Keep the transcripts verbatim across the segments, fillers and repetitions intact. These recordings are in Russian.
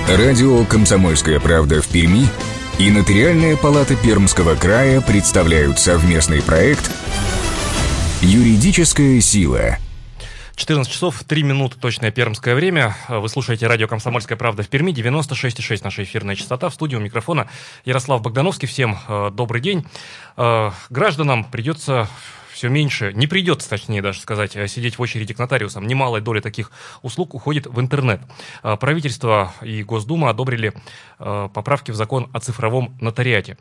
Радио «Комсомольская правда» в Перми и Нотариальная палата Пермского края представляют совместный проект «Юридическая сила». четырнадцать часов три минуты, точное пермское время. Вы слушаете радио «Комсомольская правда» в Перми, девяносто шесть и шесть наша эфирная частота. В студии у микрофона Ярослав Богдановский. Всем э, добрый день. Э, гражданам придется все меньше, не придется, точнее даже сказать, сидеть в очереди к нотариусам. Немалая доля таких услуг уходит в интернет. Э, правительство и Госдума одобрили э, поправки в закон о цифровом нотариате.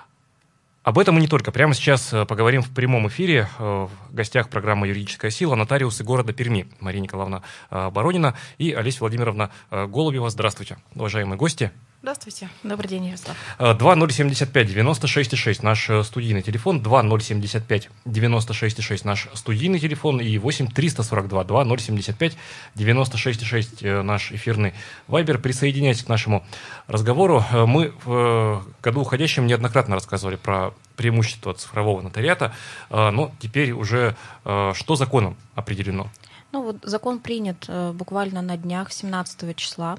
Об этом и не только. Прямо сейчас поговорим в прямом эфире. В гостях программы «Юридическая сила» нотариусы города Перми Мария Николаевна Боронина и Олеся Владимировна Голубева. Здравствуйте, уважаемые гости. Здравствуйте. Добрый день, Ярослав. два ноль семь пять девяносто шесть шесть наш студийный телефон, два ноль семь пять девяносто шесть шесть наш студийный телефон и восемь триста сорок два два ноль семь пять девяносто шесть шесть наш эфирный вайбер. Присоединяйтесь к нашему разговору. Мы в году уходящем неоднократно рассказывали про преимущества цифрового нотариата, но теперь уже что законом определено? Ну вот закон принят э, буквально на днях, семнадцатого числа.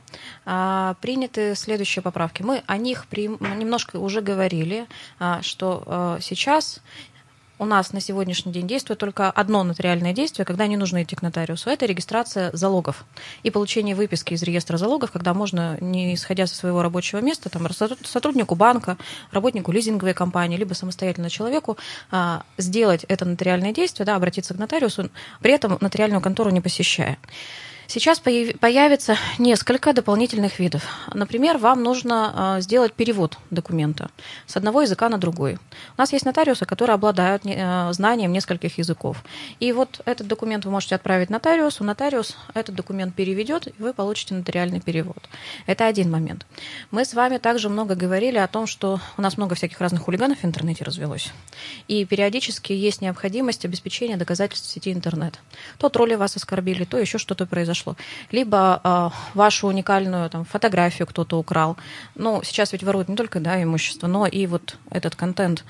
А, приняты следующие поправки. Мы о них при, немножко уже говорили, а, что а, сейчас у нас на сегодняшний день действует только одно нотариальное действие, когда не нужно идти к нотариусу. Это регистрация залогов и получение выписки из реестра залогов, когда можно, не исходя со своего рабочего места, там, сотруднику банка, работнику лизинговой компании, либо самостоятельно человеку сделать это нотариальное действие, да, обратиться к нотариусу, при этом нотариальную контору не посещая. Сейчас появится несколько дополнительных видов. Например, вам нужно сделать перевод документа с одного языка на другой. У нас есть нотариусы, которые обладают знанием нескольких языков. И вот этот документ вы можете отправить нотариусу, нотариус этот документ переведет, и вы получите нотариальный перевод. Это один момент. Мы с вами также много говорили о том, что у нас много всяких разных хулиганов в интернете развелось. И периодически есть необходимость обеспечения доказательств в сети интернет. То тролли вас оскорбили, то еще что-то произошло. Либо э, вашу уникальную там, фотографию кто-то украл. Ну, сейчас ведь воруют не только да, имущество, но и вот этот контент.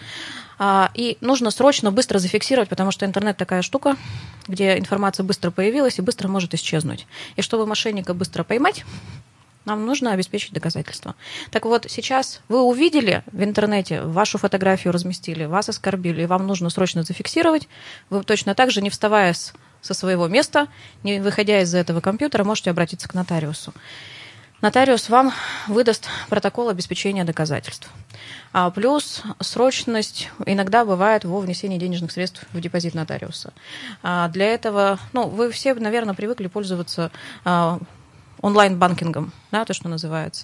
А, и нужно срочно, быстро зафиксировать, потому что интернет такая штука, где информация быстро появилась и быстро может исчезнуть. И чтобы мошенника быстро поймать, нам нужно обеспечить доказательства. Так вот, сейчас вы увидели в интернете, вашу фотографию разместили, вас оскорбили, и вам нужно срочно зафиксировать. Вы точно так же, не вставая с со своего места, не выходя из этого компьютера, можете обратиться к нотариусу. Нотариус вам выдаст протокол обеспечения доказательств. А плюс срочность иногда бывает во внесении денежных средств в депозит нотариуса. А для этого, ну, вы все, наверное, привыкли пользоваться а, онлайн-банкингом, да, то, что называется.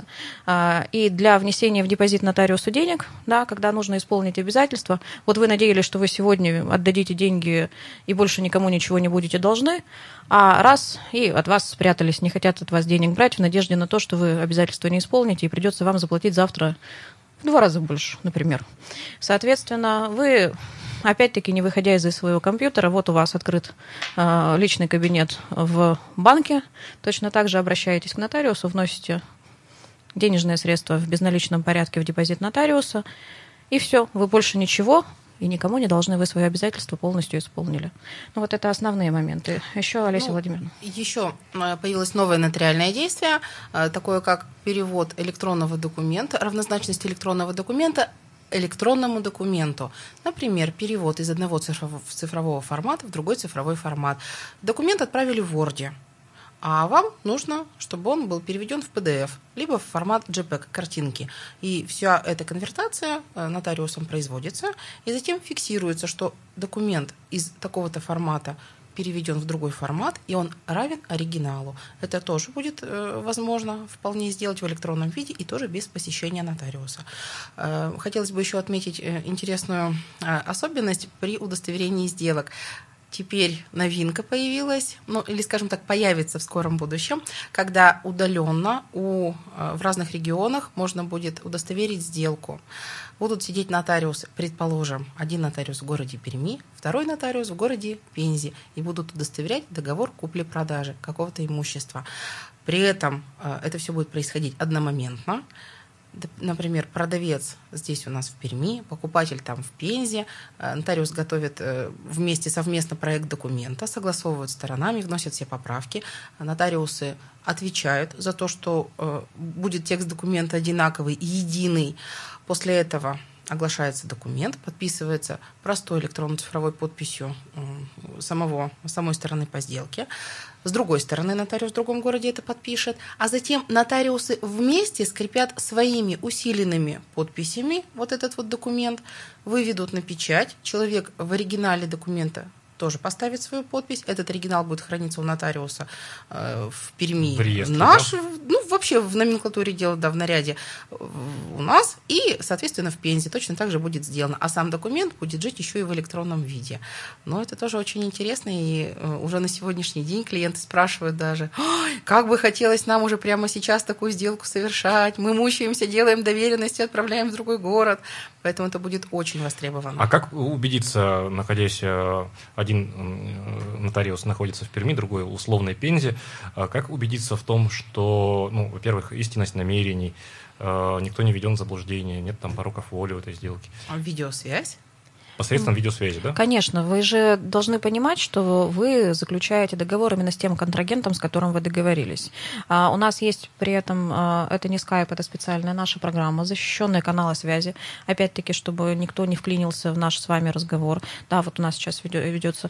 И для внесения в депозит нотариусу денег, да, когда нужно исполнить обязательства, вот вы надеялись, что вы сегодня отдадите деньги и больше никому ничего не будете должны, а раз и от вас спрятались, не хотят от вас денег брать в надежде на то, что вы обязательства не исполните и придется вам заплатить завтра в два раза больше, например. Соответственно, вы, опять-таки, не выходя из своего компьютера, вот у вас открыт э, личный кабинет в банке, точно так же обращаетесь к нотариусу, вносите денежные средства в безналичном порядке в депозит нотариуса, и все, вы больше ничего и никому не должны, вы свои обязательства полностью исполнили. Ну вот это основные моменты. Еще Олеся ну, Владимировна. Еще появилось новое нотариальное действие, такое как перевод электронного документа, равнозначность электронного документа электронному документу. Например, перевод из одного цифрового, цифрового формата в другой цифровой формат. Документ отправили в Word, а вам нужно, чтобы он был переведен в пи ди эф, либо в формат джей пег, картинки. И вся эта конвертация нотариусом производится, и затем фиксируется, что документ из такого-то формата переведен в другой формат, и он равен оригиналу. Это тоже будет э, возможно вполне сделать в электронном виде и тоже без посещения нотариуса. Э, хотелось бы еще отметить э, интересную э, особенность при удостоверении сделок. Теперь новинка появилась, ну или, скажем так, появится в скором будущем, когда удаленно у, в разных регионах можно будет удостоверить сделку. Будут сидеть нотариусы, предположим, один нотариус в городе Перми, второй нотариус в городе Пензе, и будут удостоверять договор купли-продажи какого-то имущества. При этом это все будет происходить одномоментно. например, продавец здесь у нас в Перми, покупатель там в Пензе, нотариус готовит вместе совместно проект документа, согласовывают сторонами, вносят все поправки, нотариусы отвечают за то, что будет текст документа одинаковый и единый. После этого оглашается документ, подписывается простой электронно-цифровой подписью самого, самой стороны по сделке. С другой стороны, нотариус в другом городе это подпишет. А затем нотариусы вместе скрепят своими усиленными подписями вот этот вот документ, выведут на печать. Человек в оригинале документа тоже поставит свою подпись. Этот оригинал будет храниться у нотариуса э, в Перми. В реестре, Наш, да? ну, вообще в номенклатуре дела, да, в наряде у нас. И, соответственно, в Пензе точно так же будет сделано. А сам документ будет жить еще и в электронном виде. Но это тоже очень интересно. И э, уже на сегодняшний день клиенты спрашивают даже, как бы хотелось нам уже прямо сейчас такую сделку совершать. Мы мучаемся, делаем доверенности, отправляем в другой город. Поэтому это будет очень востребовано. А как убедиться, находясь, один нотариус находится в Перми, другой в условной Пензе, как убедиться в том, что, ну, во-первых, истинность намерений, никто не введен в заблуждение, нет там пороков воли в этой сделке? Видеосвязь. Посредством видеосвязи, да? Конечно, вы же должны понимать, что вы заключаете договор именно с тем контрагентом, с которым вы договорились. А у нас есть при этом, это не скайп, это специальная наша программа, защищенные каналы связи, опять-таки, чтобы никто не вклинился в наш с вами разговор. Да, вот у нас сейчас ведется,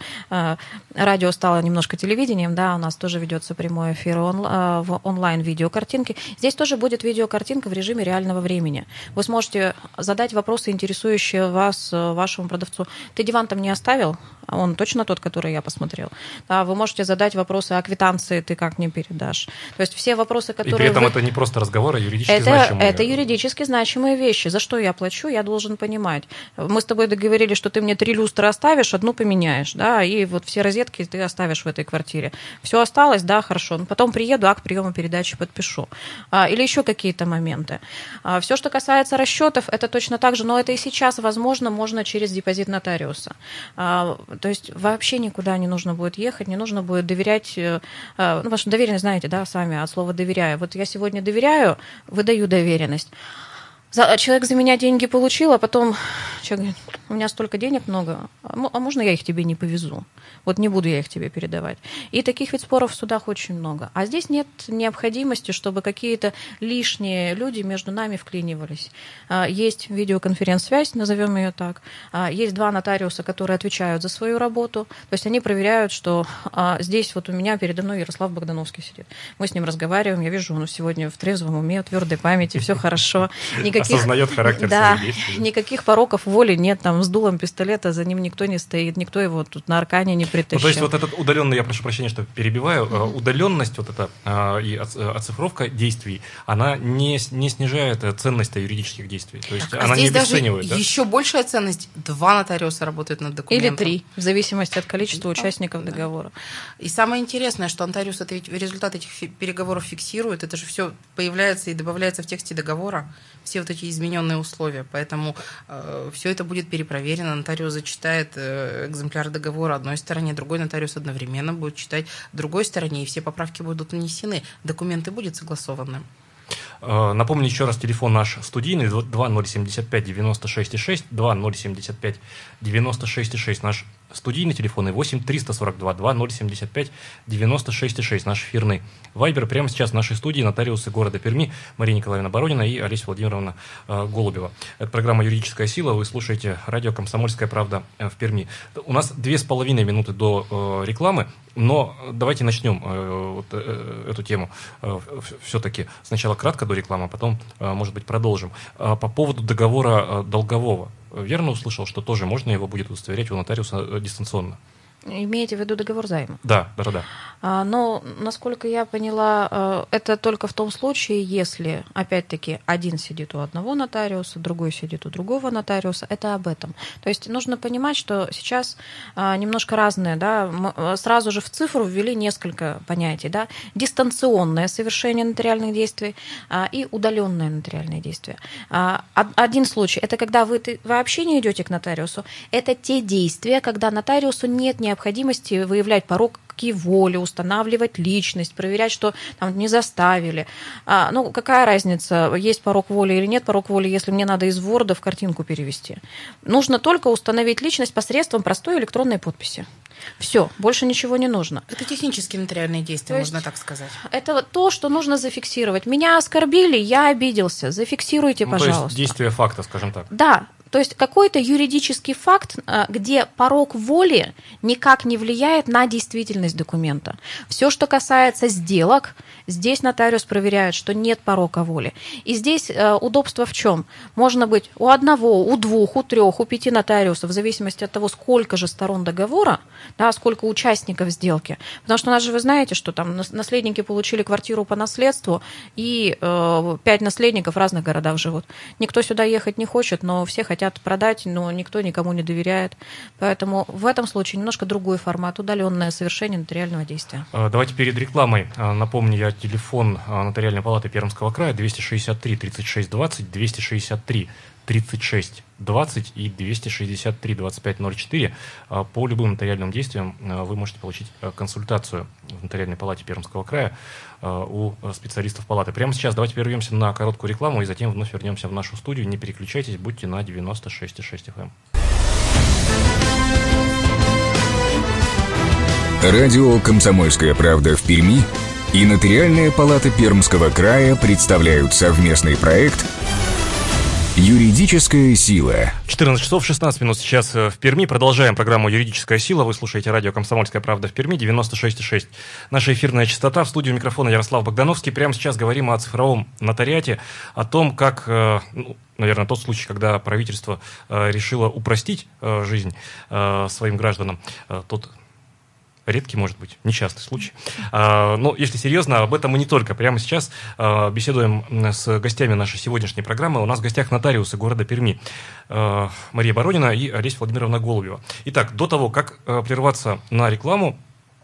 радио стало немножко телевидением, да, у нас тоже ведется прямой эфир в онлайн-видеокартинке. Здесь тоже будет видеокартинка в режиме реального времени. Вы сможете задать вопросы, интересующие вас, вашему продавцу. Ты диван там не оставил? Он точно тот, который я посмотрел. Да, вы можете задать вопросы о квитанции, ты как мне передашь. То есть все вопросы, которые... И при этом вы... это не просто разговор, а юридически это, значимые. Это юридически значимые вещи. За что я плачу, я должен понимать. Мы с тобой договорились, что ты мне три люстры оставишь, одну поменяешь, да, и вот все розетки ты оставишь в этой квартире. Все осталось, да, хорошо. Потом приеду, акт приема передачи подпишу. А, или еще какие-то моменты. А, все, что касается расчетов, это точно так же, но это и сейчас возможно, можно через депозит нотариуса. А, то есть вообще никуда не нужно будет ехать, не нужно будет доверять, ну, потому что доверенность, знаете, да, сами от слова «доверяю». Вот я сегодня доверяю, выдаю доверенность. Человек за меня деньги получил, а потом человек говорит, у меня столько денег много, а можно я их тебе не повезу? Вот не буду я их тебе передавать. И таких ведь споров в судах очень много. А здесь нет необходимости, чтобы какие-то лишние люди между нами вклинивались. Есть видеоконференц-связь, назовем ее так. Есть два нотариуса, которые отвечают за свою работу. То есть они проверяют, что здесь вот у меня передо мной Ярослав Богдановский сидит. Мы с ним разговариваем, я вижу, он сегодня в трезвом уме, твердой памяти, все хорошо. Никаких, осознает характер да, своих действий. Никаких пороков воли нет, там с дулом пистолета за ним никто не стоит, никто его тут на аркане не притащил. Ну, то есть вот этот удаленный, я прошу прощения, что перебиваю, mm-hmm. удаленность вот эта и оцифровка действий, она не, не снижает ценность юридических действий. То есть а она здесь не обесценивает. Даже да? еще большая ценность. Два нотариуса работают над документом. Или три, в зависимости от количества участников да. договора. И самое интересное, что нотариус это ведь результат этих переговоров фиксирует, это же все появляется и добавляется в тексте договора, все вот эти измененные условия. Поэтому э, все это будет перепроверено. Нотариус зачитает э, экземпляр договора одной стороне, другой нотариус одновременно будет читать другой стороне, и все поправки будут нанесены. Документы будут согласованы. Напомню еще раз, телефон наш студийный два ноль семь пять девяносто шесть шесть, два ноль семь пять девяносто шесть шесть, наш студийный телефон и восемь триста сорок два два ноль семь пять девяносто шесть шесть, наш эфирный вайбер. Прямо сейчас в нашей студии нотариусы города Перми Мария Николаевна Боронина и Олеся Владимировна Голубева. Это программа «Юридическая сила», вы слушаете радио «Комсомольская правда» в Перми. У нас две с половиной минуты до рекламы, но давайте начнем вот эту тему все-таки сначала кратко до рекламы, а потом, может быть, продолжим. По поводу договора долгового. Верно услышал, что тоже можно его будет удостоверять у нотариуса дистанционно? Имеете в виду договор займа? Да, да, да. А, но, насколько я поняла, это только в том случае, если, опять-таки, один сидит у одного нотариуса, другой сидит у другого нотариуса. Это об этом. То есть нужно понимать, что сейчас немножко разные, да, мы сразу же в цифру ввели несколько понятий, да, дистанционное совершение нотариальных действий и удаленное нотариальное действие. Один случай – это когда вы вообще не идете к нотариусу. Это те действия, когда нотариусу нет необходимости выявлять порог поправки воли, устанавливать личность, проверять, что там не заставили. А, ну, какая разница, есть порог воли или нет порог воли, если мне надо из Word в картинку перевести? Нужно только установить личность посредством простой электронной подписи. Все, больше ничего не нужно. Это технические нотариальные действия, То можно есть так сказать. Это вот то, что нужно зафиксировать. Меня оскорбили, я обиделся. Зафиксируйте, ну, пожалуйста. То есть действие факта, скажем так. Да. То есть какой-то юридический факт, где порог воли никак не влияет на действительность документа. Все, что касается сделок, здесь нотариус проверяет, что нет порока воли. И здесь удобство в чем? Можно быть у одного, у двух, у трех, у пяти нотариусов, в зависимости от того, сколько же сторон договора, да, сколько участников сделки. Потому что у нас же вы знаете, что там наследники получили квартиру по наследству, и э, пять наследников в разных городах живут. Никто сюда ехать не хочет, но все хотят хотят продать, но никто никому не доверяет. Поэтому в этом случае немножко другой формат, удаленное совершение нотариального действия. Давайте перед рекламой напомню я телефон Нотариальной палаты Пермского края двести шестьдесят три тридцать шесть двадцать, двести шестьдесят три тридцать шесть двадцать и двести шестьдесят три двадцать пять ноль четыре. По любым нотариальным действиям вы можете получить консультацию в Нотариальной палате Пермского края у специалистов палаты. Прямо сейчас давайте прервемся на короткую рекламу и затем вновь вернемся в нашу студию. Не переключайтесь, будьте на девяносто шесть и шесть эф эм. Радио «Комсомольская правда» в Перми и Нотариальная палата Пермского края представляют совместный проект «Юридическая сила». четырнадцать часов шестнадцать минут сейчас в Перми. Продолжаем программу «Юридическая сила». Вы слушаете радио «Комсомольская правда» в Перми, девяносто шесть и шесть. Наша эфирная частота. В студии микрофона Ярослав Богдановский. Прямо сейчас говорим о цифровом нотариате, о том, как, ну, наверное, тот случай, когда правительство решило упростить жизнь своим гражданам, тот редкий, может быть, несчастный случай. А, но, если серьезно, об этом мы не только. Прямо сейчас а, беседуем с гостями нашей сегодняшней программы. У нас в гостях нотариусы города Перми а, Мария Боронина и Олеся Владимировна Голубева. Итак, до того, как а, прерваться на рекламу,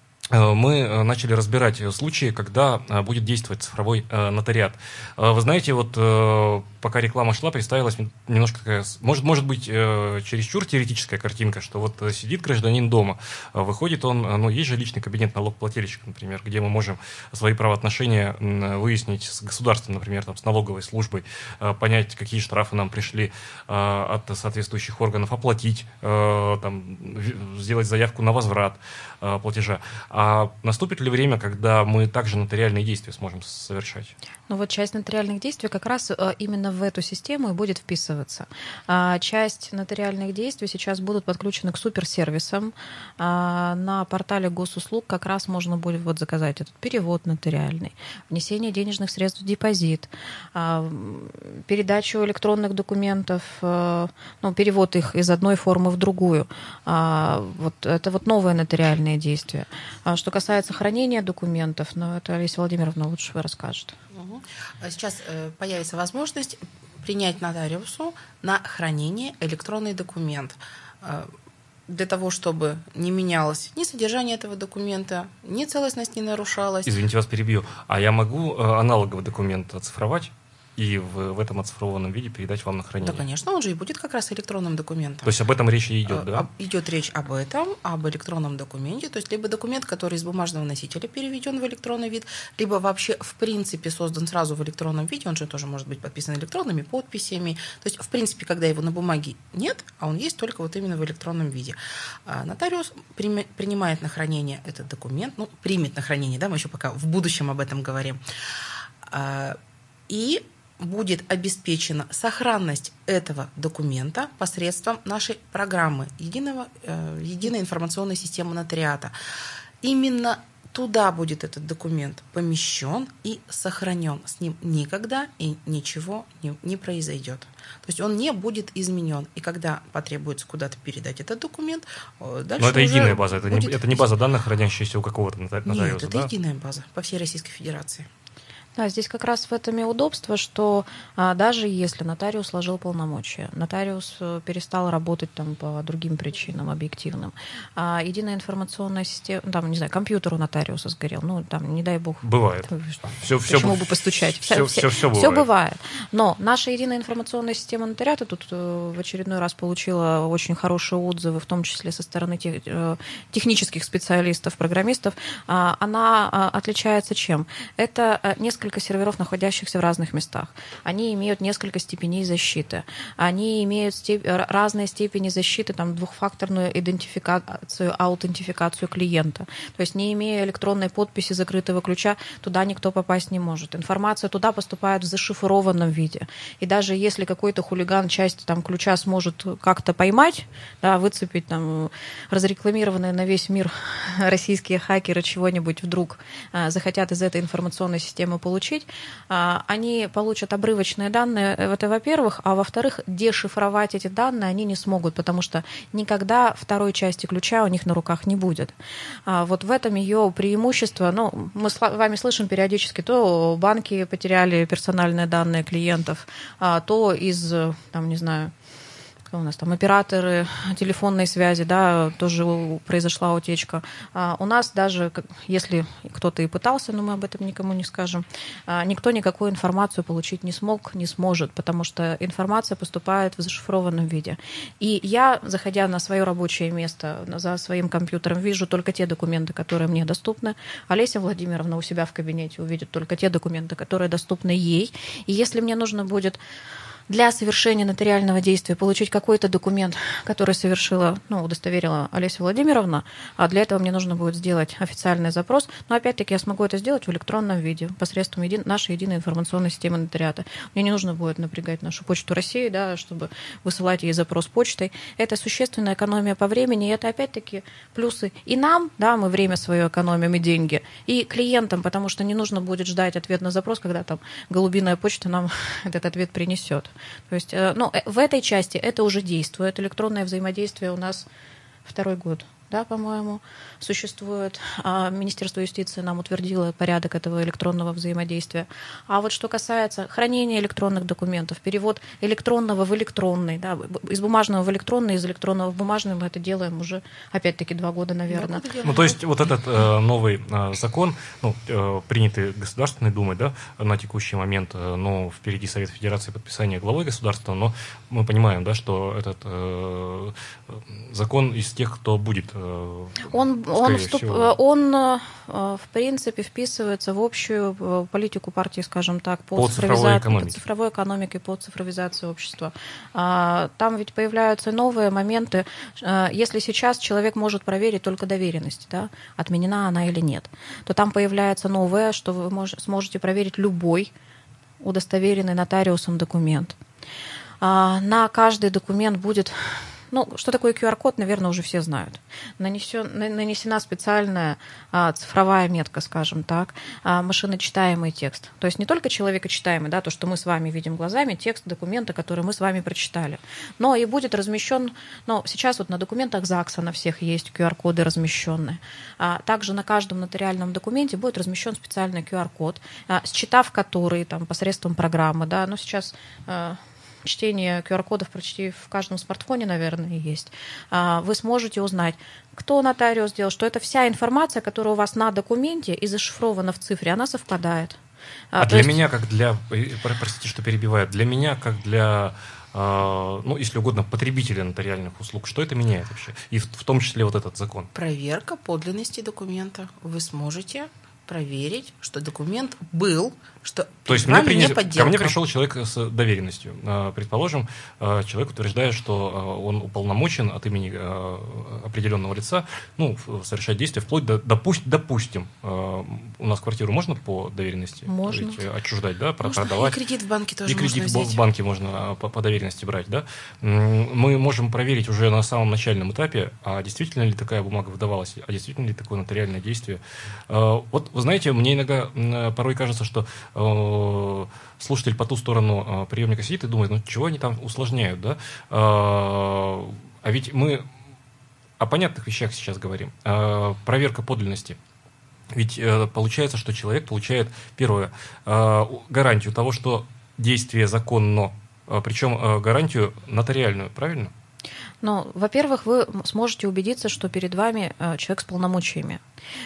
мы начали разбирать случаи, когда будет действовать цифровой нотариат. Вы знаете, вот пока реклама шла, представилась немножко такая, может, может быть, чересчур теоретическая картинка, что вот сидит гражданин дома, выходит он, ну, есть же личный кабинет налогоплательщика, например, где мы можем свои правоотношения выяснить с государством, например, там, с налоговой службой, понять, какие штрафы нам пришли от соответствующих органов, оплатить, там, сделать заявку на возврат платежа. А наступит ли время, когда мы также нотариальные действия сможем совершать? Ну вот часть нотариальных действий как раз именно в эту систему и будет вписываться. Часть нотариальных действий сейчас будут подключены к суперсервисам. На портале госуслуг как раз можно будет вот заказать этот перевод нотариальный, внесение денежных средств в депозит, передачу электронных документов, ну, перевод их из одной формы в другую. Вот это вот новые нотариальные действия. Что касается хранения документов, ну, это Олеся Владимировна лучше расскажет. Угу. Сейчас э, появится возможность принять нотариусу на хранение электронный документ. Э, для того, чтобы не менялось ни содержание этого документа, ни целостность не нарушалась. Извините, вас перебью. А я могу э, аналоговый документ оцифровать и в, в этом оцифрованном виде передать вам на хранение? Да, конечно, он же и будет как раз электронным документом. То есть об этом речь и идет, да? Идет речь об этом, об электронном документе, то есть либо документ, который из бумажного носителя переведен в электронный вид, либо вообще в принципе создан сразу в электронном виде, он же тоже может быть подписан электронными подписями. То есть в принципе, когда его на бумаге нет, а он есть только вот именно в электронном виде. Нотариус принимает на хранение этот документ, ну, примет на хранение, да, мы еще пока в будущем об этом говорим, и будет обеспечена сохранность этого документа посредством нашей программы единого, э, единой информационной системы нотариата. Именно туда будет этот документ помещен и сохранен. С ним никогда и ничего не, не произойдет. То есть он не будет изменен. И когда потребуется куда-то передать этот документ, дальше Но это уже единая база, это, будет... не, это не база данных, хранящаяся у какого-то нотариуса, Нет, это да? единая база по всей Российской Федерации. Да, здесь как раз в этом и удобство, что а, даже если нотариус сложил полномочия, нотариус перестал работать там по другим причинам объективным, а единая информационная система, там, не знаю, компьютер у нотариуса сгорел, ну, там, не дай бог. Бывает. Все, Почему бы постучать? Все, все, все, все бывает. Все бывает. Но наша единая информационная система нотариата тут в очередной раз получила очень хорошие отзывы, в том числе со стороны тех, технических специалистов, программистов. Она отличается чем? Это несколько несколько серверов, находящихся в разных местах. Они имеют несколько степеней защиты. Они имеют степ... разные степени защиты, там, двухфакторную идентификацию, аутентификацию клиента. То есть, не имея электронной подписи закрытого ключа, туда никто попасть не может. Информация туда поступает в зашифрованном виде. И даже если какой-то хулиган часть там, ключа сможет как-то поймать, да, выцепить, там, разрекламированные на весь мир российские хакеры чего-нибудь вдруг а, захотят из этой информационной системы получить, они получат обрывочные данные, это во-первых, а во-вторых, дешифровать эти данные они не смогут, потому что никогда второй части ключа у них на руках не будет. Вот в этом ее преимущество. Ну, мы с вами слышим периодически, то банки потеряли персональные данные клиентов, то из, там, не знаю, у нас там операторы телефонной связи, да, тоже произошла утечка. А у нас даже, если кто-то и пытался, но мы об этом никому не скажем, никто никакую информацию получить не смог, не сможет, потому что информация поступает в зашифрованном виде. И я, заходя на свое рабочее место за своим компьютером, вижу только те документы, которые мне доступны. Олеся Владимировна у себя в кабинете увидит только те документы, которые доступны ей. И если мне нужно будет для совершения нотариального действия получить какой-то документ, который совершила, ну, удостоверила Олеся Владимировна, а для этого мне нужно будет сделать официальный запрос, но опять-таки я смогу это сделать в электронном виде посредством еди... нашей единой информационной системы нотариата. Мне не нужно будет напрягать нашу почту России, да, чтобы высылать ей запрос почтой. Это существенная экономия по времени, и это опять-таки плюсы и нам, да, мы время свое экономим и деньги, и клиентам, потому что не нужно будет ждать ответ на запрос, когда там голубиная почта нам этот ответ принесет. То есть, ну, в этой части это уже действует. Электронное взаимодействие у нас второй год, да, по-моему, существует. Министерство юстиции нам утвердило порядок этого электронного взаимодействия. А вот что касается хранения электронных документов, перевод электронного в электронный, да, из бумажного в электронный, из электронного в бумажный, мы это делаем уже, опять-таки, два года, наверное. Ну, то есть, вот этот э, новый э, закон, ну, э, принятый Государственной Думой, да, на текущий момент, э, но впереди Совет Федерации подписания главой государства, но мы понимаем, да, что этот э, закон из тех, кто будет э, Он, он, вступ, он, в принципе, вписывается в общую политику партии, скажем так, по, по цифровой экономике. цифровой экономике, по цифровизации общества. Там ведь появляются новые моменты. Если сейчас человек может проверить только доверенность, да, отменена она или нет, то там появляется новое, что вы мож, сможете проверить любой удостоверенный нотариусом документ. На каждый документ будет... Ну, что такое ку ар код, наверное, уже все знают. Нанесен, нанесена специальная а, цифровая метка, скажем так, а, машиночитаемый текст. То есть не только человекочитаемый, да, то, что мы с вами видим глазами, текст документа, который мы с вами прочитали, но и будет размещен, ну, сейчас вот на документах ЗАГСа на всех есть ку ар коды размещенные. А, также на каждом нотариальном документе будет размещен специальный ку ар код, а, считав который там, посредством программы, да, но сейчас... А, чтение ку ар кодов почти в каждом смартфоне, наверное, есть. Вы сможете узнать, кто нотариус сделал, что это вся информация, которая у вас на документе и зашифрована в цифре, она совпадает. А для есть... меня, как для, простите, что перебиваю, для меня, как для, ну, если угодно, потребителя нотариальных услуг, что это меняет вообще? И в, в том числе вот этот закон. Проверка подлинности документа. Вы сможете проверить, что документ был, что то есть мне принес... ко мне пришел человек с доверенностью. Предположим, человек утверждает, что он уполномочен от имени определенного лица, ну, совершать действия вплоть до, допустим, допустим, у нас квартиру можно по доверенности можно. отчуждать, да, можно. продавать. И кредит в банке тоже и можно кредит взять. в банке можно по, по доверенности брать, да. Мы можем проверить уже на самом начальном этапе, а действительно ли такая бумага выдавалась, а действительно ли такое нотариальное действие. Вот, вы знаете, мне иногда порой кажется, что слушатель по ту сторону приемника сидит и думает, ну чего они там усложняют, да? А ведь мы о понятных вещах сейчас говорим. Проверка подлинности Ведь э, получается, что человек получает, первое, э, гарантию того, что действие законно, э, причем э, гарантию нотариальную, правильно? Ну, во-первых, вы сможете убедиться, что перед вами э, человек с полномочиями.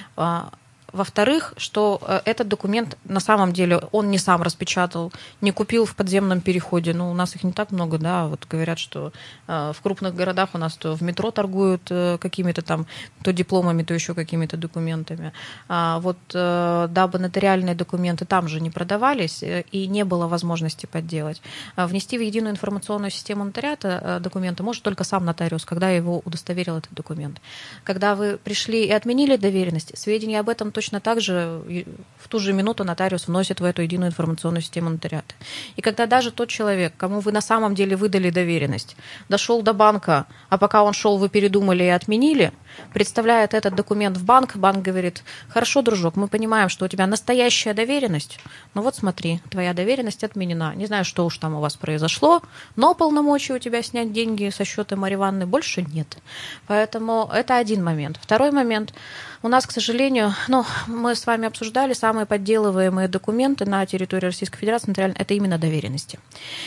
Во-вторых, что этот документ на самом деле он не сам распечатал, не купил в подземном переходе. Ну, у нас их не так много, да. Вот говорят, что в крупных городах у нас то в метро торгуют какими-то там то дипломами, то еще какими-то документами. А вот дабы нотариальные документы там же не продавались и не было возможности подделать, внести в единую информационную систему нотариата документы может только сам нотариус, когда его удостоверил этот документ. Когда вы пришли и отменили доверенность, сведения об этом точно так же в ту же минуту нотариус вносит в эту единую информационную систему нотариата. И когда даже тот человек, кому вы на самом деле выдали доверенность, дошел до банка, а пока он шел, вы передумали и отменили, представляет этот документ в банк, банк говорит: хорошо, дружок, мы понимаем, что у тебя настоящая доверенность, но вот смотри, твоя доверенность отменена. Не знаю, что уж там у вас произошло, но полномочий у тебя снять деньги со счета Марьи Ивановны больше нет. Поэтому это один момент. Второй момент. У нас, к сожалению, ну, мы с вами обсуждали, самые подделываемые документы на территории Российской Федерации это именно доверенности.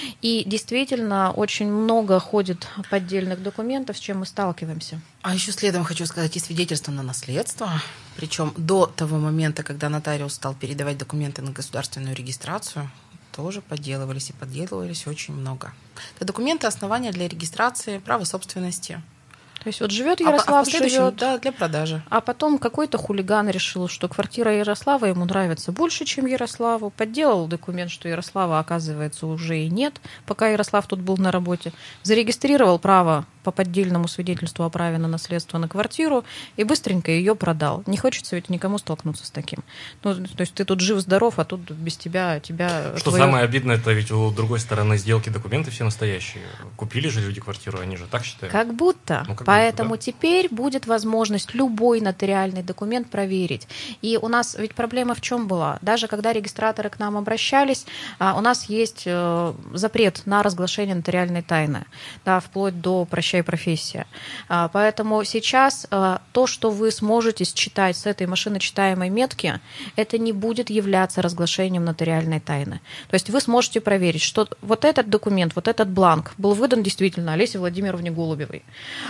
И действительно очень много ходит поддельных документов, с чем мы сталкиваемся. А еще следом хочу сказать, и свидетельство на наследство. Причем до того момента, когда нотариус стал передавать документы на государственную регистрацию, тоже подделывались и подделывались очень много. Это документы основания для регистрации права собственности. То есть вот живет Ярослав, а, а живет, да, для продажи. А потом какой-то хулиган решил, что квартира Ярослава ему нравится больше, чем Ярославу. Подделал документ, что Ярослава, оказывается, уже и нет, пока Ярослав тут был на работе. Зарегистрировал право по поддельному свидетельству о праве на наследство на квартиру и быстренько ее продал. Не хочется ведь никому столкнуться с таким. Ну, то есть ты тут жив-здоров, а тут без тебя... тебя что твое... самое обидное, это ведь у другой стороны сделки документы все настоящие. Купили же люди квартиру, они же так считают. Как будто. Ну, как Поэтому будто, да? Теперь будет возможность любой нотариальный документ проверить. И у нас ведь проблема в чем была? Даже когда регистраторы к нам обращались, у нас есть запрет на разглашение нотариальной тайны, да, вплоть до прощения и профессия. Поэтому сейчас то, что вы сможете считать с этой машиночитаемой метки, это не будет являться разглашением нотариальной тайны. То есть вы сможете проверить, что вот этот документ, вот этот бланк был выдан действительно Олесе Владимировне Голубевой.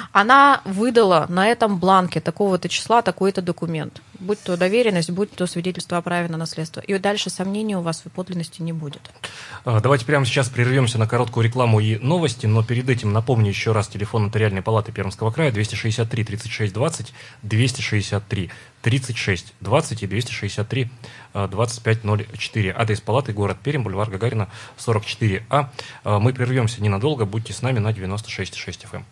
Она выдала на этом бланке такого-то числа такой-то документ. Будь то доверенность, будь то свидетельство о праве на наследство. И дальше сомнений у вас в подлинности не будет. Давайте прямо сейчас прервемся на короткую рекламу и новости, но перед этим напомню еще раз телефон Нотариальной палаты Пермского края двести шестьдесят три тридцать шесть двадцать, двести шестьдесят три тридцать шесть двадцать и двести шестьдесят три двадцать пять ноль четыре. Адрес палаты: город Пермь, бульвар Гагарина, сорок четыре А. Мы прервемся ненадолго, будьте с нами на девяносто шесть и шесть эф эм.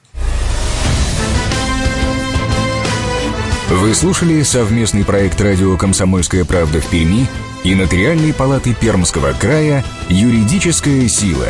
Вы слушали совместный проект радио «Комсомольская правда» в Перми и Нотариальной палаты Пермского края «Юридическая сила».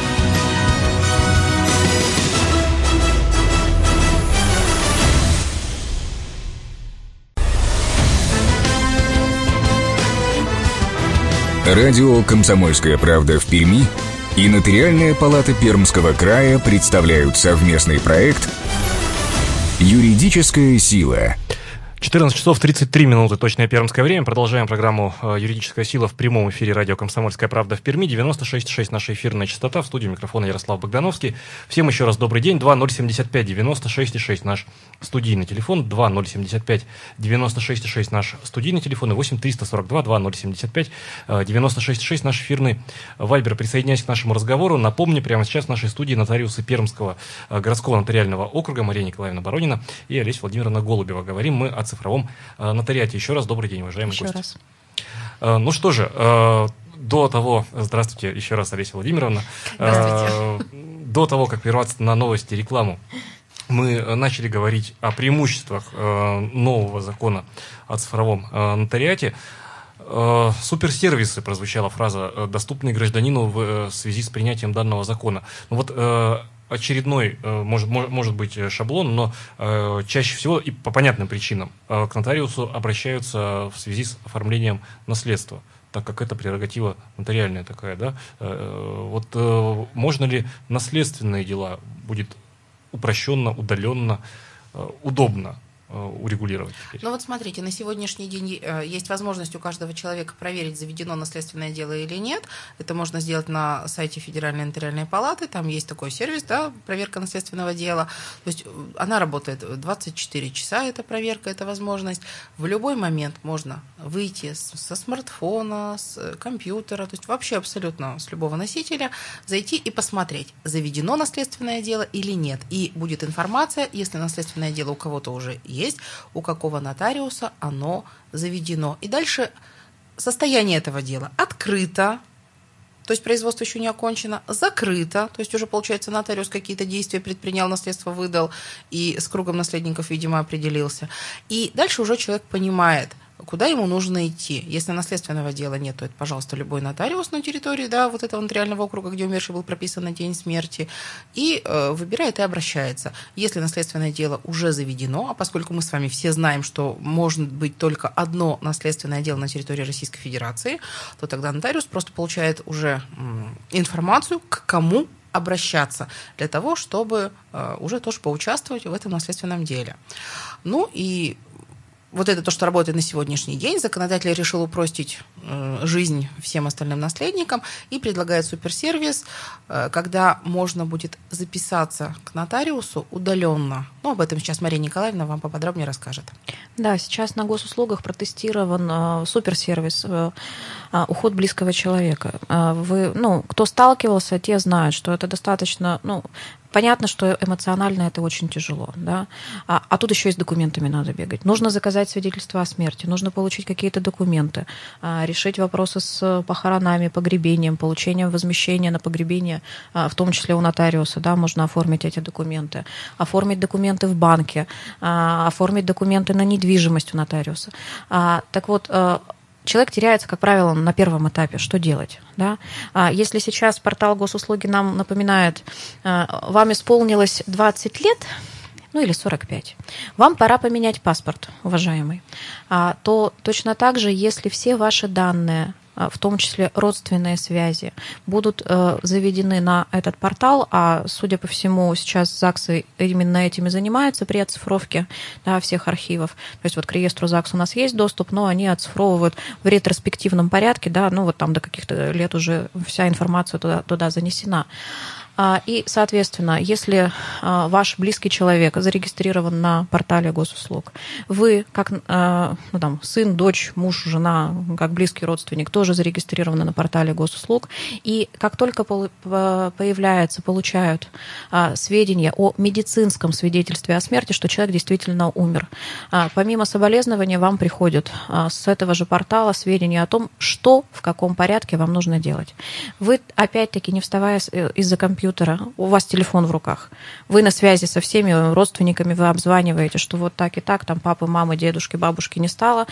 Радио «Комсомольская правда» в Перми и Нотариальная палата Пермского края представляют совместный проект «Юридическая сила». четырнадцать часов тридцать три минуты, точное пермское время. Продолжаем программу «Юридическая сила» в прямом эфире радио «Комсомольская правда» в Перми. девяносто шесть и шесть наша эфирная частота. В студии микрофона Ярослав Богдановский. Всем еще раз добрый день. два ноль семьдесят пять девяносто шесть и шесть наш студийный телефон. два ноль семьдесят пять девяносто шесть и шесть наш студийный телефон. И восемь триста сорок два два ноль семьдесят пять девяносто шесть и шесть наш эфирный вайбер. Присоединяясь к нашему разговору, напомню, прямо сейчас в нашей студии нотариусы Пермского городского нотариального округа Мария Николаевна Боронина и Олеся Владимировна Голубева. Говорим мы о цифровом нотариате. Еще раз добрый день, уважаемые еще гости. Раз. Ну что же, до того, здравствуйте еще раз, Олеся Владимировна. Здравствуйте. До того, как прерваться на новости и рекламу, мы начали говорить о преимуществах нового закона о цифровом нотариате. Суперсервисы, прозвучала фраза, доступные гражданину в связи с принятием данного закона. Ну вот очередной, может, может быть, шаблон, но э, чаще всего и по понятным причинам э, к нотариусу обращаются в связи с оформлением наследства, так как это прерогатива нотариальная такая, да. Э, вот э, можно ли наследственные дела будет упрощенно, удаленно, э, удобно урегулировать теперь? Ну вот смотрите, на сегодняшний день есть возможность у каждого человека проверить, заведено наследственное дело или нет. Это можно сделать на сайте Федеральной нотариальной палаты, там есть такой сервис, да, проверка наследственного дела. То есть она работает двадцать четыре часа, эта проверка, эта возможность. В любой момент можно выйти со смартфона, с компьютера, то есть вообще абсолютно с любого носителя, зайти и посмотреть, заведено наследственное дело или нет. И будет информация, если наследственное дело у кого-то уже есть, у какого нотариуса оно заведено. И дальше состояние этого дела открыто, то есть производство еще не окончено, закрыто, то есть уже, получается, нотариус какие-то действия предпринял, наследство выдал и с кругом наследников, видимо, определился. И дальше уже человек понимает, куда ему нужно идти. Если наследственного дела нет, то это, пожалуйста, любой нотариус на территории, да, вот этого нотариального округа, где умерший был прописан на день смерти, и э, выбирает и обращается. Если наследственное дело уже заведено, а поскольку мы с вами все знаем, что может быть только одно наследственное дело на территории Российской Федерации, то тогда нотариус просто получает уже м, информацию, к кому обращаться для того, чтобы э, уже тоже поучаствовать в этом наследственном деле. Ну и вот это то, что работает на сегодняшний день. Законодатель решил упростить э, жизнь всем остальным наследникам и предлагает суперсервис, э, когда можно будет записаться к нотариусу удаленно. Ну, об этом сейчас Мария Николаевна вам поподробнее расскажет. Да, сейчас на госуслугах протестирован э, суперсервис э, э, уход близкого человека. Э, вы, ну, кто сталкивался, те знают, что это достаточно, ну, понятно, что эмоционально это очень тяжело, да? а, а тут еще и с документами надо бегать. Нужно заказать свидетельство о смерти, нужно получить какие-то документы, а, решить вопросы с похоронами, погребением, получением возмещения на погребение, а, в том числе у нотариуса, да, можно оформить эти документы, оформить документы в банке, а, оформить документы на недвижимость у нотариуса. А, так вот, человек теряется, как правило, на первом этапе. Что делать? Да? Если сейчас портал госуслуги нам напоминает, вам исполнилось двадцать лет, ну или сорок пять, вам пора поменять паспорт, уважаемый, то точно так же, если все ваши данные, в том числе родственные связи, будут э, заведены на этот портал, а, судя по всему, сейчас ЗАГСы именно этим и занимаются при оцифровке, да, всех архивов. То есть вот к реестру ЗАГС у нас есть доступ, но они оцифровывают в ретроспективном порядке, да, ну вот там до каких-то лет уже вся информация туда, туда занесена. И, соответственно, если ваш близкий человек зарегистрирован на портале госуслуг, вы, как ну, там, сын, дочь, муж, жена, как близкий родственник, тоже зарегистрированы на портале госуслуг, и как только появляются, получают сведения о медицинском свидетельстве о смерти, что человек действительно умер, помимо соболезнования вам приходят с этого же портала сведения о том, что в каком порядке вам нужно делать. Вы, опять-таки, не вставая из-за компьютера, у вас телефон в руках, вы на связи со всеми родственниками, вы обзваниваете, что вот так и так, там папы, мамы, дедушки, бабушки не стало,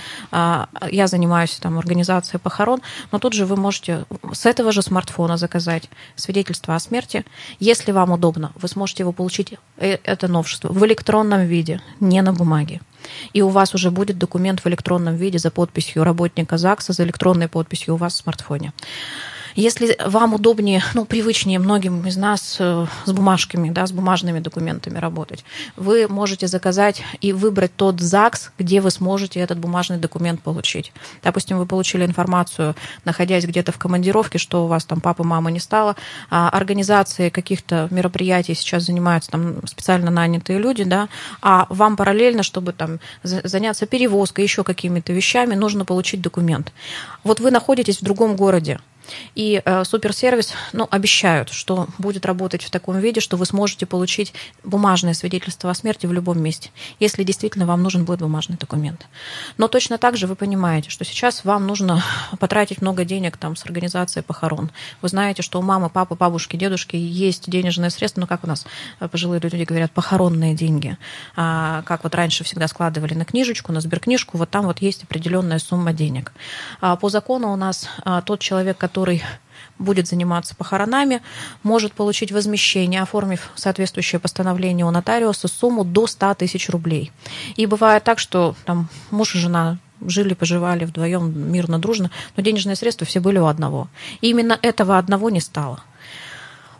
я занимаюсь там организацией похорон, но тут же вы можете с этого же смартфона заказать свидетельство о смерти. Если вам удобно, вы сможете его получить, это новшество, в электронном виде, не на бумаге. И у вас уже будет документ в электронном виде за подписью работника ЗАГСа, за электронной подписью у вас в смартфоне. Если вам удобнее, ну, привычнее многим из нас с бумажками, да, с бумажными документами работать, вы можете заказать и выбрать тот ЗАГС, где вы сможете этот бумажный документ получить. Допустим, вы получили информацию, находясь где-то в командировке, что у вас там папы, мамы не стало, а организацией каких-то мероприятий сейчас занимаются там специально нанятые люди, да, а вам параллельно, чтобы там заняться перевозкой, еще какими-то вещами, нужно получить документ. Вот вы находитесь в другом городе, и э, суперсервис, ну, обещают, что будет работать в таком виде, что вы сможете получить бумажное свидетельство о смерти в любом месте, если действительно вам нужен будет бумажный документ. Но точно так же вы понимаете, что сейчас вам нужно потратить много денег там, с организацией похорон. Вы знаете, что у мамы, папы, бабушки, дедушки есть денежные средства, ну, как у нас пожилые люди говорят, похоронные деньги. А, как вот раньше всегда складывали на книжечку, на сберкнижку, вот там вот есть определенная сумма денег. А, по закону у нас а, тот человек, который который будет заниматься похоронами, может получить возмещение, оформив соответствующее постановление у нотариуса, сумму до ста тысяч рублей. И бывает так, что там муж и жена жили, поживали вдвоем мирно, дружно, но денежные средства все были у одного. И именно этого одного не стало.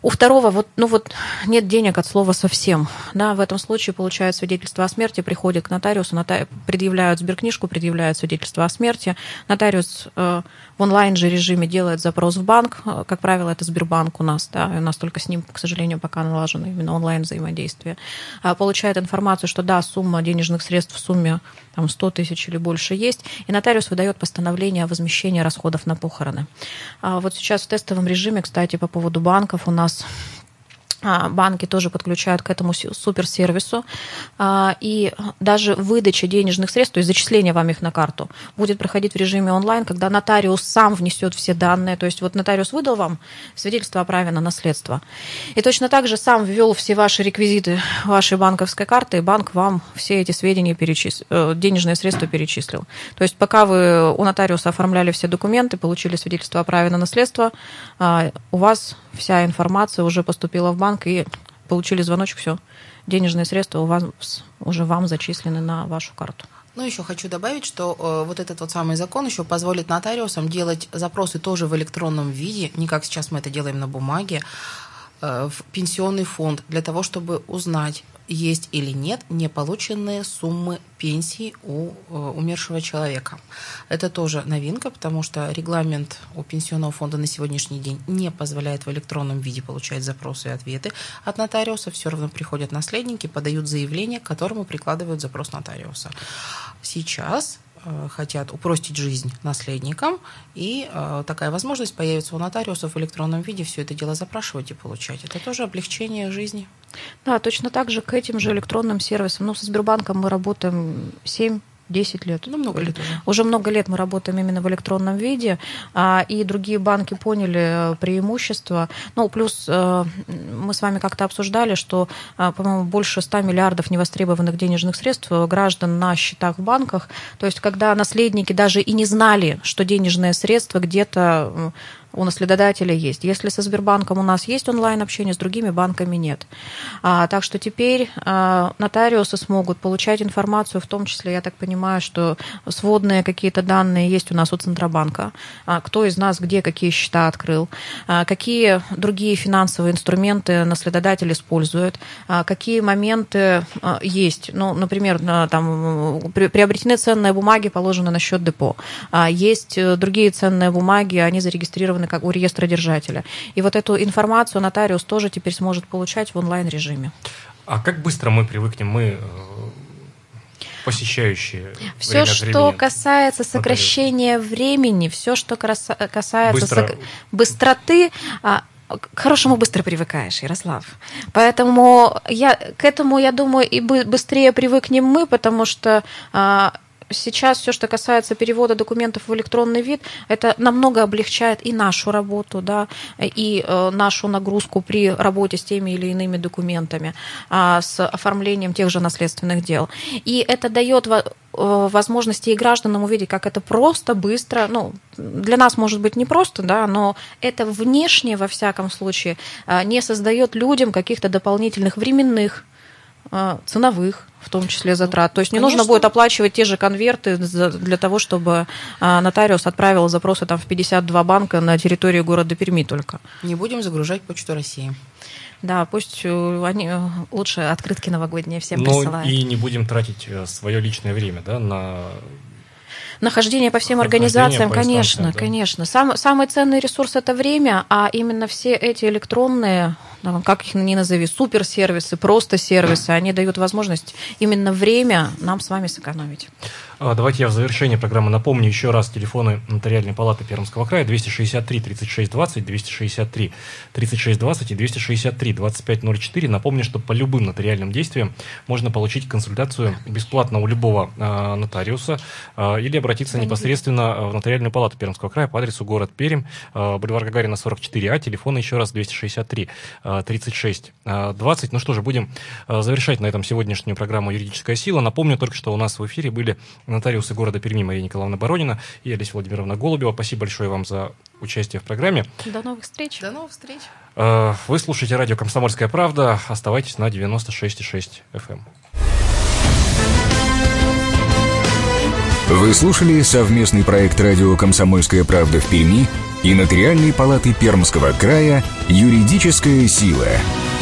У второго вот, ну вот нет денег от слова совсем. Да, в этом случае получают свидетельство о смерти, приходят к нотариусу, нотари... предъявляют сберкнижку, предъявляют свидетельство о смерти. Нотариус э, в онлайн же режиме делает запрос в банк. Как правило, это Сбербанк у нас, да, и у нас только с ним, к сожалению, пока налажено именно онлайн взаимодействие. Получает информацию, что да, сумма денежных средств в сумме там, сто тысяч или больше есть, и нотариус выдает постановление о возмещении расходов на похороны. А вот сейчас в тестовом режиме, кстати, по поводу банков у нас банки тоже подключают к этому суперсервису, и даже выдача денежных средств, то есть зачисление вам их на карту, будет проходить в режиме онлайн, когда нотариус сам внесет все данные, то есть вот нотариус выдал вам свидетельство о праве на наследство, и точно так же сам ввел все ваши реквизиты вашей банковской карты, и банк вам все эти сведения перечислил, денежные средства перечислил. То есть пока вы у нотариуса оформляли все документы, получили свидетельство о праве на наследство, у вас вся информация уже поступила в банк, и получили звоночек, все, денежные средства у вас уже вам зачислены на вашу карту. Ну, еще хочу добавить, что э, вот этот вот самый закон еще позволит нотариусам делать запросы тоже в электронном виде, не как сейчас мы это делаем на бумаге, э, в пенсионный фонд, для того, чтобы узнать, есть или нет неполученные суммы пенсии у э, умершего человека. Это тоже новинка, потому что регламент у пенсионного фонда на сегодняшний день не позволяет в электронном виде получать запросы и ответы от нотариуса. Все равно приходят наследники, подают заявление, к которому прикладывают запрос нотариуса. Сейчас э, хотят упростить жизнь наследникам, и э, такая возможность появится у нотариусов в электронном виде все это дело запрашивать и получать. Это тоже облегчение жизни. Да, точно так же к этим же электронным сервисам. Ну, со Сбербанком мы работаем семь-десять лет. Ну, много лет уже. Уже много лет мы работаем именно в электронном виде, и другие банки поняли преимущество. Ну, плюс мы с вами как-то обсуждали, что, по-моему, больше ста миллиардов невостребованных денежных средств граждан на счетах в банках. То есть, когда наследники даже и не знали, что денежные средства где-то у наследодателя есть. Если со Сбербанком у нас есть онлайн-общение, с другими банками нет. А, так что теперь а, нотариусы смогут получать информацию, в том числе, я так понимаю, что сводные какие-то данные есть у нас у Центробанка. А, кто из нас где какие счета открыл, а, какие другие финансовые инструменты наследодатель использует, а, какие моменты а, есть. Ну, например, там, приобретены ценные бумаги, положены на счет депо. А, есть другие ценные бумаги, они зарегистрированы как у реестра держателя. И вот эту информацию нотариус тоже теперь сможет получать в онлайн-режиме. А как быстро мы привыкнем, мы, посещающие все, что касается сокращения нотариус. времени, все, что касается Быстро. сок... быстроты, к хорошему быстро привыкаешь, Ярослав. Поэтому я, к этому, я думаю, и быстрее привыкнем мы, потому что сейчас все, что касается перевода документов в электронный вид, это намного облегчает и нашу работу, да, и э, нашу нагрузку при работе с теми или иными документами, э, с оформлением тех же наследственных дел. И это дает во- э, возможности и гражданам увидеть, как это просто, быстро, ну, для нас, может быть, не просто, да, но это внешне, во всяком случае, э, не создает людям каких-то дополнительных временных, э, ценовых, в том числе затрат. То есть не Конечно. нужно будет оплачивать те же конверты для того, чтобы нотариус отправил запросы там в пятьдесят два банка на территории города Перми только. Не будем загружать Почту России. Да, пусть они лучше открытки новогодние всем Но присылают. И не будем тратить свое личное время, да, на... Нахождение по всем Нахождение организациям, по конечно, да. конечно. Сам, самый ценный ресурс – это время, а именно все эти электронные, как их ни назови, суперсервисы, просто сервисы, они дают возможность именно время нам с вами сэкономить. Давайте я в завершении программы напомню еще раз телефоны Нотариальной палаты Пермского края двести шестьдесят три тридцать шесть двадцать, двести шестьдесят три тридцать шесть двадцать и двести шестьдесят три двадцать пять ноль четыре. Напомню, что по любым нотариальным действиям можно получить консультацию бесплатно у любого э, нотариуса э, или обратиться непосредственно в Нотариальную палату Пермского края по адресу город Пермь, э, бульвар Гагарина сорок четыре А, телефон еще раз двести шестьдесят три тридцать шесть двадцать. Ну что же, будем э, завершать на этом сегодняшнюю программу «Юридическая сила». Напомню только, что у нас в эфире были нотариусы города Перми Мария Николаевна Боронина и Олеся Владимировна Голубева. Спасибо большое вам за участие в программе. До новых встреч. До новых встреч. Вы слушаете радио «Комсомольская правда». Оставайтесь на девяносто шесть и шесть эф эм. Вы слушали совместный проект радио «Комсомольская правда» в Перми и Нотариальной палаты Пермского края «Юридическая сила».